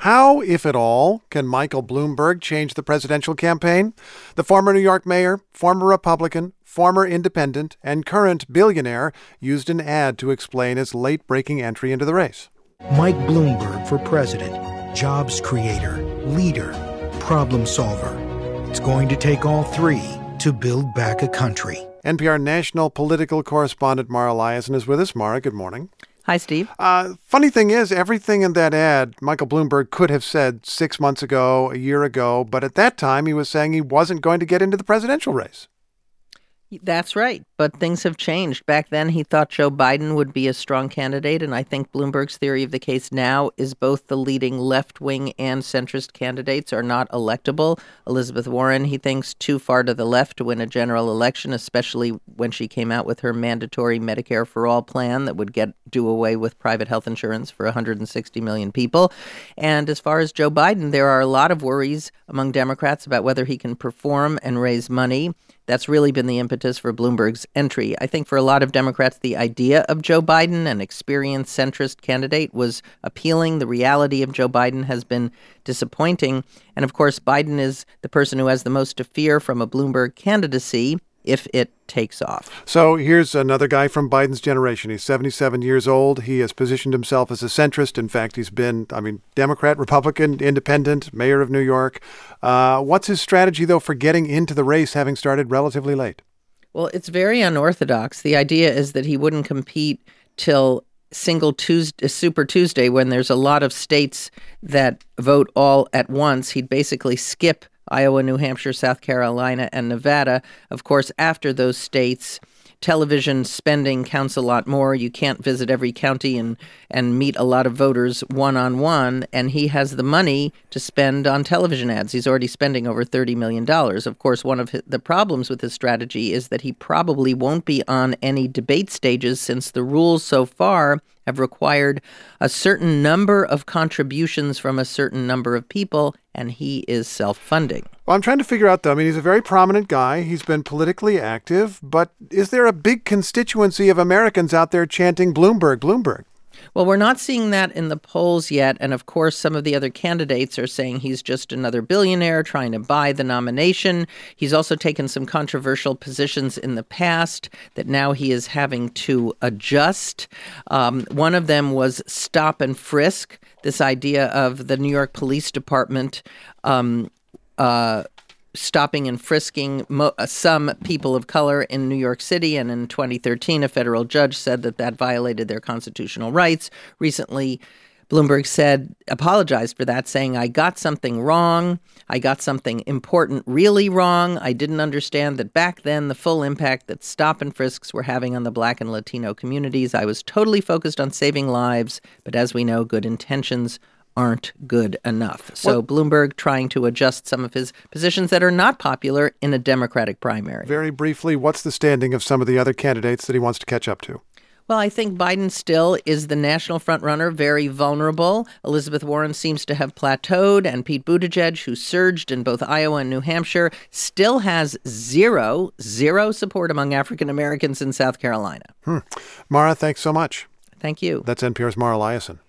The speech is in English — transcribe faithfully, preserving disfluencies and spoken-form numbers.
How, if at all, can Michael Bloomberg change the presidential campaign? The former New York mayor, former Republican, former independent, and current billionaire used an ad to explain his late-breaking entry into the race. Mike Bloomberg for president, jobs creator, leader, problem solver. It's going to take all three to build back a country. N P R national political correspondent Mara Liasson is with us. Mara, good morning. Hi, Steve. Uh, funny thing is, everything in that ad, Michael Bloomberg could have said six months ago, a year ago, but at that time he was saying he wasn't going to get into the presidential race. That's right. But things have changed. Back then, he thought Joe Biden would be a strong candidate. And I think Bloomberg's theory of the case now is both the leading left-wing and centrist candidates are not electable. Elizabeth Warren, he thinks, too far to the left to win a general election, especially when she came out with her mandatory Medicare for All plan that would get do away with private health insurance for one hundred sixty million people. And as far as Joe Biden, there are a lot of worries among Democrats about whether he can perform and raise money. That's really been the impetus for Bloomberg's entry. I think for a lot of Democrats, the idea of Joe Biden, an experienced centrist candidate, was appealing. The reality of Joe Biden has been disappointing. And of course, Biden is the person who has the most to fear from a Bloomberg candidacy if it takes off. So here's another guy from Biden's generation. He's seventy-seven years old. He has positioned himself as a centrist. In fact, he's been, I mean, Democrat, Republican, independent, mayor of New York. Uh, what's his strategy, though, for getting into the race, having started relatively late? Well, it's very unorthodox. The idea is that he wouldn't compete till single Tuesday, Super Tuesday, when there's a lot of states that vote all at once. He'd basically skip Iowa, New Hampshire, South Carolina, and Nevada. Of course, after those states, television spending counts a lot more. You can't visit every county and, and meet a lot of voters one-on-one, and he has the money to spend on television ads. He's already spending over thirty million dollars. Of course, one of his, the problems with his strategy is that he probably won't be on any debate stages, since the rules so far have required a certain number of contributions from a certain number of people, and he is self-funding. Well, I'm trying to figure out, though, I mean, he's a very prominent guy. He's been politically active, but is there a big constituency of Americans out there chanting Bloomberg, Bloomberg? Well, we're not seeing that in the polls yet. And of course, some of the other candidates are saying he's just another billionaire trying to buy the nomination. He's also taken some controversial positions in the past that now he is having to adjust. Um, one of them was stop and frisk, this idea of the New York Police Department um, uh stopping and frisking mo- some people of color in New York City. And in twenty thirteen, a federal judge said that that violated their constitutional rights. Recently, Bloomberg said, apologized for that, saying, I got something wrong. I got something important really wrong. I didn't understand that back then the full impact that stop and frisks were having on the Black and Latino communities. I was totally focused on saving lives. But as we know, good intentions aren't good enough. So what? Bloomberg trying to adjust some of his positions that are not popular in a Democratic primary. Very briefly, what's the standing of some of the other candidates that he wants to catch up to? Well, I think Biden still is the national frontrunner, very vulnerable. Elizabeth Warren seems to have plateaued, and Pete Buttigieg, who surged in both Iowa and New Hampshire, still has zero, zero support among African Americans in South Carolina. Hmm. Mara, thanks so much. Thank you. That's N P R's Mara Liasson.